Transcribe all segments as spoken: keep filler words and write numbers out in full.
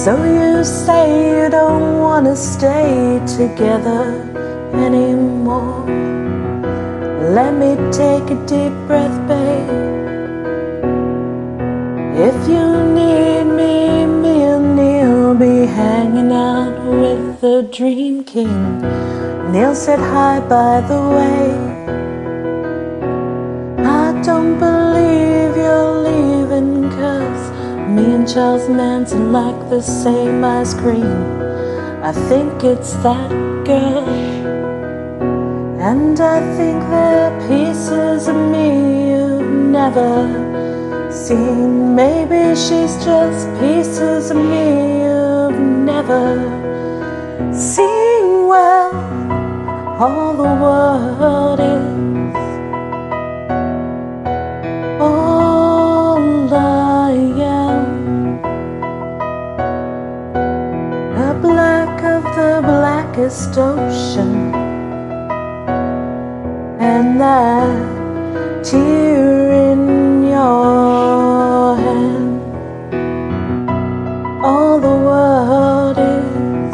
So you say you don't want to stay together anymore. Let me take a deep breath, babe. If you need me, me and Neil be hanging out with the Dream King. Neil said hi, by the way. I don't believe you're leaving, 'cause me and Charles Manson like the same ice cream. I think it's that girl. And I think they're pieces of me you've never seen. Maybe she's just pieces of me you've never seen. Well, all the world is, all I am, the black of the blackest ocean, and that tear in your hand. All the world is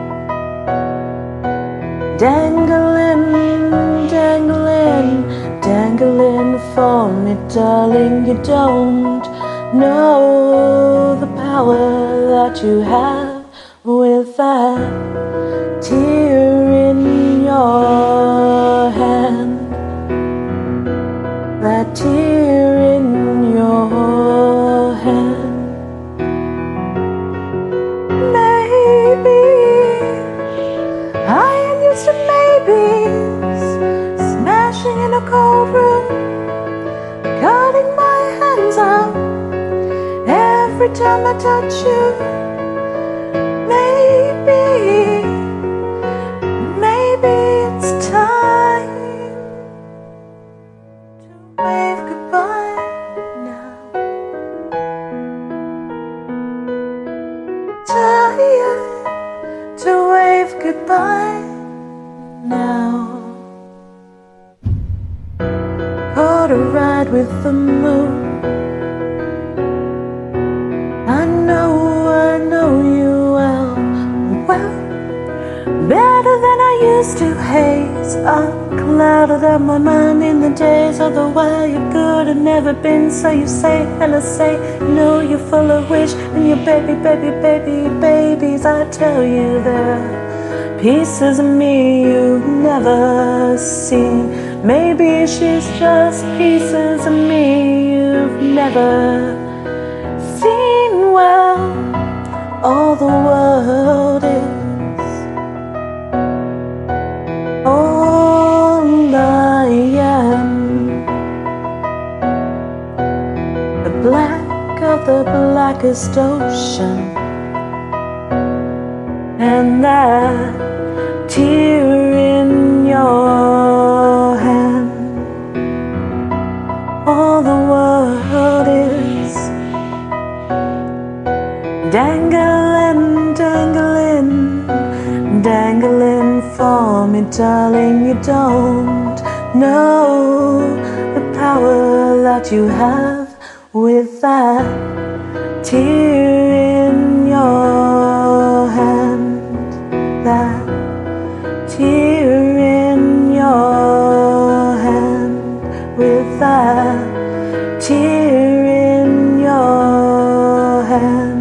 dangling, dangling, dangling for me, darling. You don't know the power that you have with that tear in your hand. That tear in your hand. Maybe I am used to maybes, smashing in a cold room, cutting my hands off every time I touch you. Maybe, maybe it's time wave goodbye now. Tired to wave goodbye now. Caught a ride with the moon. I know, I know you well, well, better than I used to. Haze up clouded on my mind in the days of the way you could have never been. So you say, and I say, no, you're full of wish. And your baby, baby, baby, babies, I tell you they're pieces of me you've never seen. Maybe she's just pieces of me you've never seen. Well, all the world is, all I am, the black of the blackest ocean, and that tear in your hand. All the world is dangling, dangling, dangling for me, darling. You don't know the power that you have with that tear in your hand. That tear in your hand, with that tear in your hand.